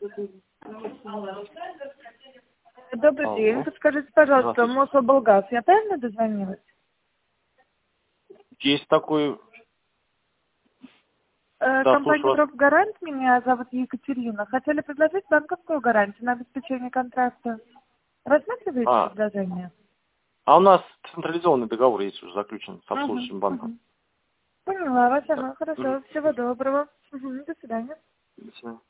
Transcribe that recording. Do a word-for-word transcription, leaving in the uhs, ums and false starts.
Добрый Алло. день. Подскажите, пожалуйста, Здравствуйте. Мособлгаз, я правильно дозвонилась? Есть такой... Э, Да, Компания слушаю вас. «Профгарант», меня зовут Екатерина. Хотели предложить банковскую гарантию на обеспечение контракта. Рассматриваете А, предложение? а у нас централизованный договор есть уже заключен с Угу, обслуживающим банком. угу. Поняла вас, Так. ага, хорошо. Мгм. Всего доброго. Угу, до свидания. До свидания.